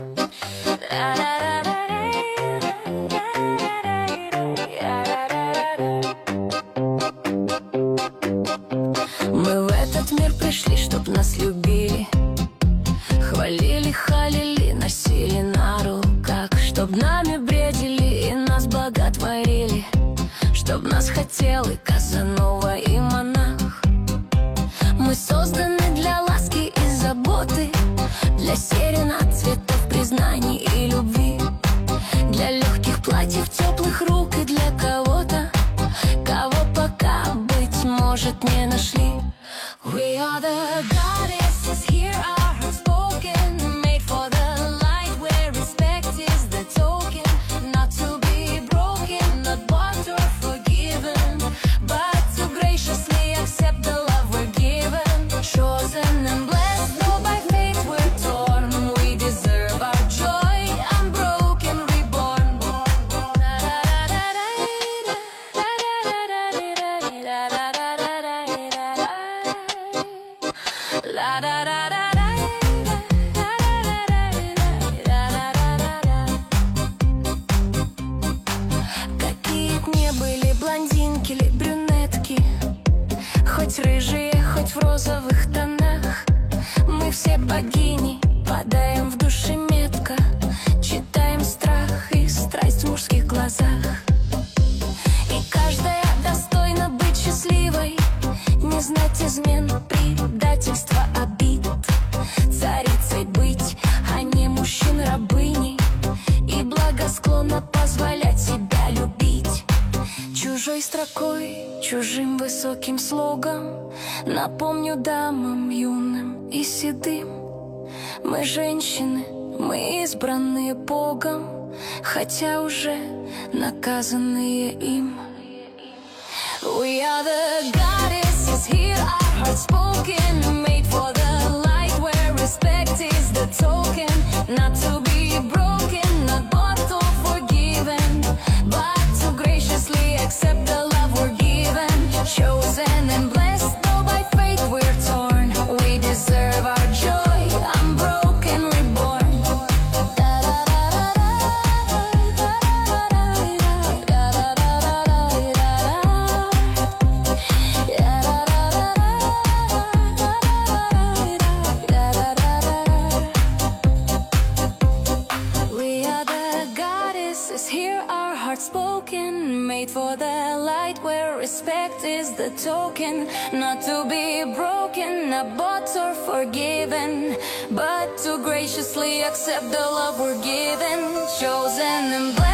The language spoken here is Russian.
Мы в этот мир пришли, чтоб нас любили, хвалили, халили, носили на руках, чтоб нами бредили и нас боготворили, чтоб нас хотел и Казанова, и монах. Мы созданы для ласки и заботы, для серенад, цветов, признаний и любви, для легких платьев, теплых рук и для кого-то, кого пока, быть может, не нашли. We are the goddesses, here our hearts spoken, made for the light where respect is the token, not to be broken, not bought or forgiven, but to graciously accept the love we're given. Chosen and blessed, though by fate we're torn, we deserve our joy, unbroken, reborn. Какие б не были блондинки или брюнетки, хоть рыжие, хоть в розовых тонах, мы все богини, падаем в душе метко, читаем страх и страсть в мужских глазах. И каждая достойна быть счастливой, не знать измен, предательства, обид, царицей быть, а не мужчин рабыней, и благосклонно позволять себя любить. Чужой строкой, чужим высоким слогом напомню дамам юным и седым: мы женщины, мы избранные Богом, хотя уже наказанные им. We are the goddesses, here our hearts spoken, made for the light where respect is the token, not to be broken, not bought or forgiven, but to graciously accept the love we're given. Chosen and blessed, though by fate we're torn, we deserve our joy, unbroken, reborn. Hear our hearts spoken, made for the light where respect is the token, not to be broken, not bought or forgiven, but to graciously accept the love we're given. Chosen and blessed.